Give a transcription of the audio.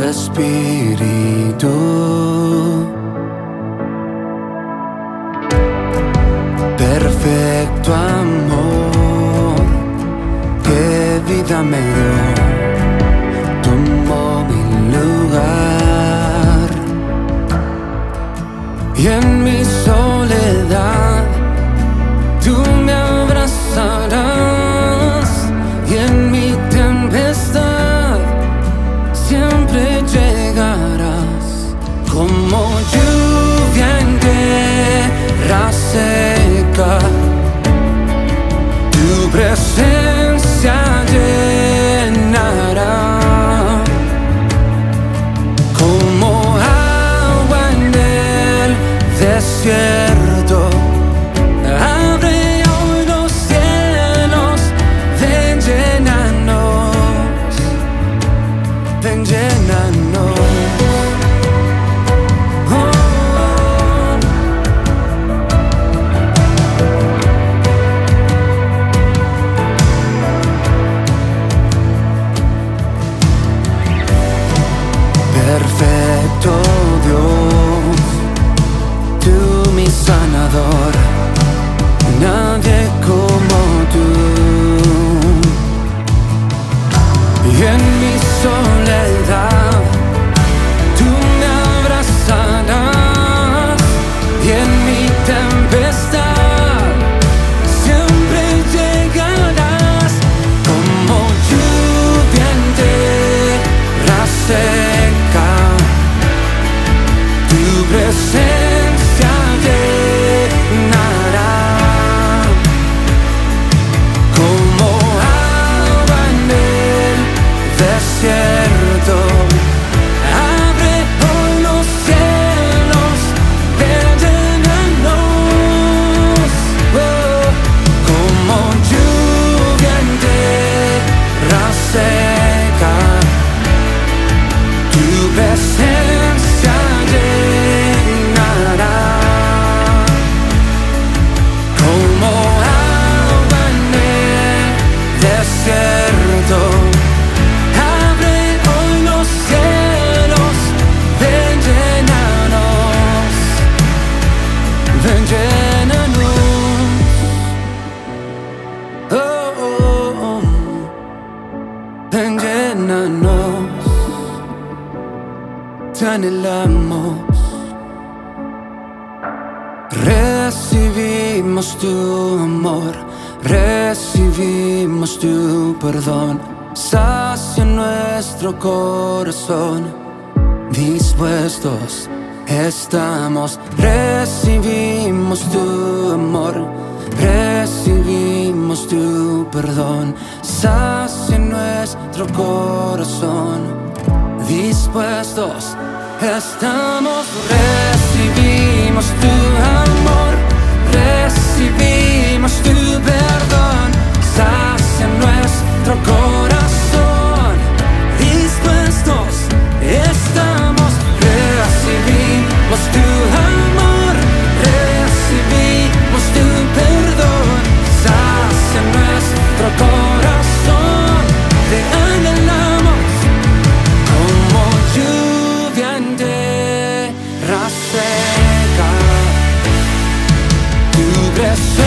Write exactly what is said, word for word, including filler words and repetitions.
espíritu. Perfecto amor, que vida me dio, tomó mi lugar. Y en mi soledad tú me abrazarás, y en mi tempestad siempre llegarás. Como lluvia en tierra seca, tu presencia llenará. Como agua en el desierto, abre hoy los cielos, ven llénanos, ven llénanos. Perfecto Dios, tú mi sanador, nadie como tú. Y en mi soledad tú me abrazarás, y en mi tempestad siempre llegarás. Como lluvia en tierra seca, tu presencia llenará. Como agua en el desierto, abre hoy los cielos, ven llénanos. Oh, como lluvia en tierra seca, tu presencia llenará. Como agua en el desierto, abre hoy los cielos, ven llénanos, ven llénanos. Oh, oh, oh. Ven llénanos, te anhelamos. Recibimos tu amor, recibimos tu perdón. Sacia nuestro corazón, dispuestos estamos. Recibimos tu amor, recibimos tu perdón. Sacia nuestro corazón, dispuestos estamos. Recibimos tu amor, recibimos tu perdón. Sacia nuestro corazón, dispuestos estamos. Recibimos tu amor, recibimos tu perdón. Sacia nuestro corazón, te anhelamos. Como lluvia en tierra seca, tu presencia